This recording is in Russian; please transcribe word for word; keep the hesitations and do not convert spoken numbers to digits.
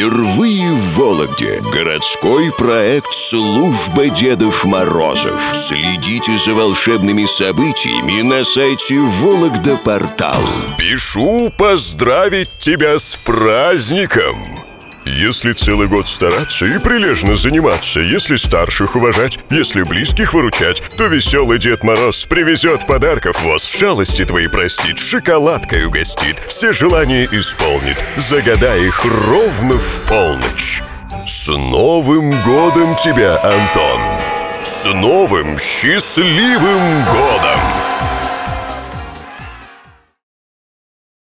Впервые в Вологде городской проект «Служба Дедов Морозов». Следите за волшебными событиями на сайте Вологда-портал. Спешу поздравить тебя с праздником! Если целый год стараться и прилежно заниматься, если старших уважать, если близких выручать, то веселый Дед Мороз привезет подарков воз, шалости твои простит, шоколадкой угостит, все желания исполнит, загадай их ровно в полночь. С Новым годом тебя, Антон! С новым счастливым годом!